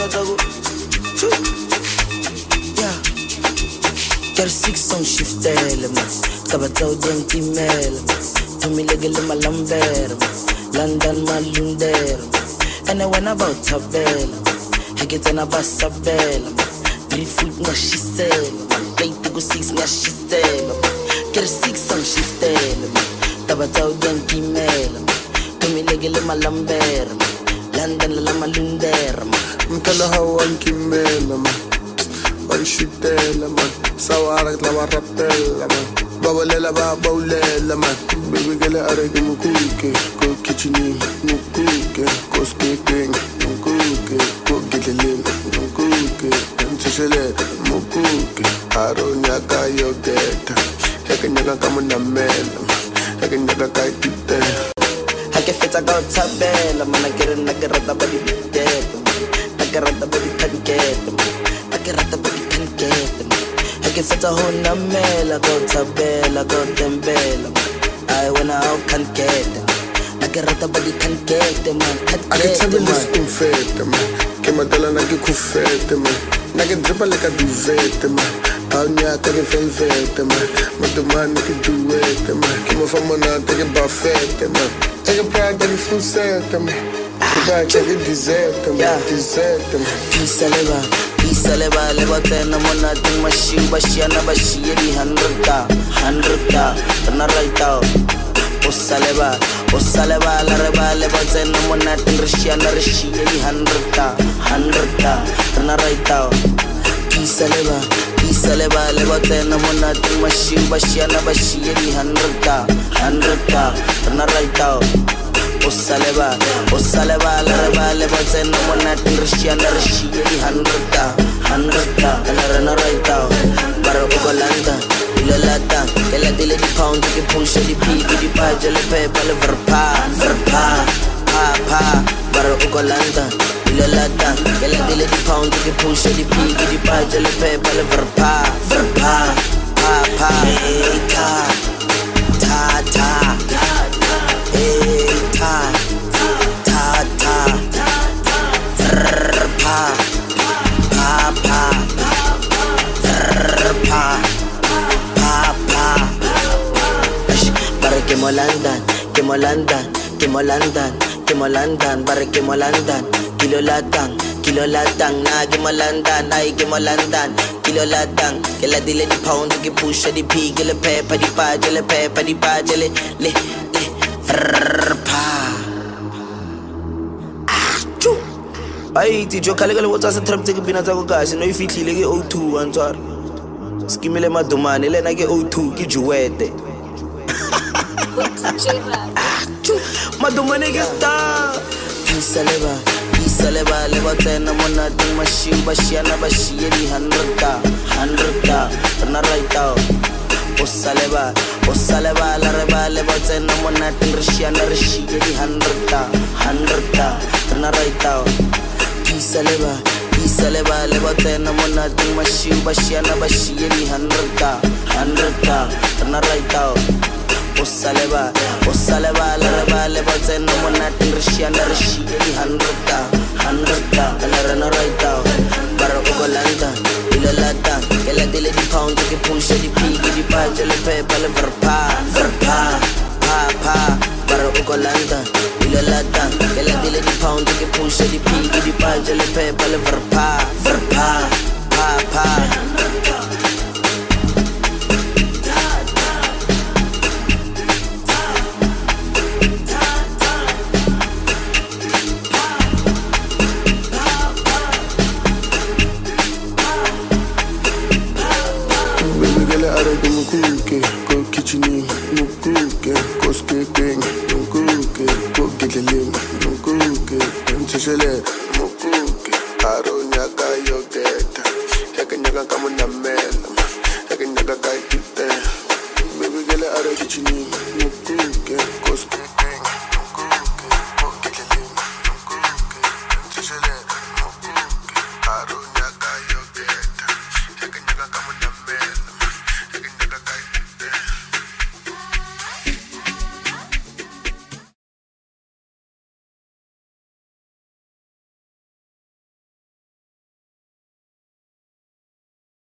Yeah. Get 6 on shift elements. Kabatao den timel. Tumilegele malamber. London malunder. And I went about tabel. I get an abasabel. 3 foot na she sell. Play to go 6 na she sell. Get 6 on shift elements. Kabatao den timel. Tumilegele malamber. London la malunder. Mtala hawan kimela man, wan shitela man, sawarak la warapela man, babalela ba baulela man, baby gele arege mukuke, ko kitcheni mukuke, ko skipping mukuke, ko gitling mukuke, mtshele mukuke, aronya kayo deta, hekenya kama na mela, hekenya kaitite. Hake feta go tabela, man nagerata bali dead. Nagerata bali pancake. Nagerata bali pancake. Hake feta ho na mela go tabela go tembela. I wanna out can get. Nagerata bali pancake man. Akatabela skumfete man. Kemadala nagikufete man. Nagedripa like a duvet man. Paunya take velvet man. Madumani ki duet man. Kimo famona take buffet man. Take pride that is full set man. Goodbye, check it dessert man. Dessert man. Peace aleba, leba tena mona ting mashiu bashiana bashiri 100 na right out. Osaleba, la reba leba tena mona ting rishiana rishiri 100 na right out. Peace aleba, leba tena mona ting mashiu bashiana bashiri 100 na right out. Osaleba, la reba leba tena mona ting rishiana rishiri 100 na right out. Bara ukolanda ilalata ela dile di pound ke push di pig di page le pepa le verpa bara ukolanda ilalata ela dile di pound ke push di pig di page le pepa le verpa hey ta hey ta verpa Bara kemolandan, bara kemolandan, kilo latang, na kemolandan, ay kemolandan, kilo latang, kela dile di pound, ke pusha di pig, le pepa di page, le verpa. Ay, ti jo kale wotsa sa trap tse ke bina tsa go kasi no ifitlile ke O2 antswara. Skimile madumane le na ke O2 ke juwete. Madumane ke star. Peace aleba, leba tena mona ting mashiu bashiana bashiri 100 na right out. Osaleba, la reba leba tena mona ting rishiana rishiri 100 na right out. Peace aleba, leba tena mona ting mashiu bashiana bashiri 100 na right out. Osaleba, la reba leba tena mona ting rishiana rishiri 100 na right out. Bara ukolanda ilalata ela dile di pound ke push di pig di page le pepa le verpa bara ukolanda ilalata ela dile di pound ke push di pig di page le pepa le verpa Arege mukuke, ko kitcheni mukuke, ko skipping mukuke, ko gitling mukuke, mtshele mukuke, aronya kayo deta, hekenya kama na mela, hekenya kaitite, baby gele arege kitcheni mukuke, ko skipping